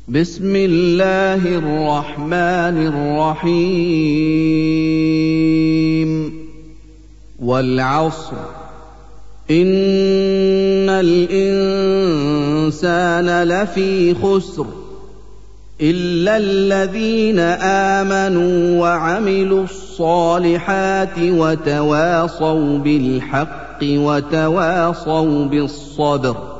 بسم الله الرحمن الرحيم والعصر إن الإنسان لفي خسر إلا الذين آمنوا وعملوا الصالحات وتواصوا بالحق وتواصوا بالصبر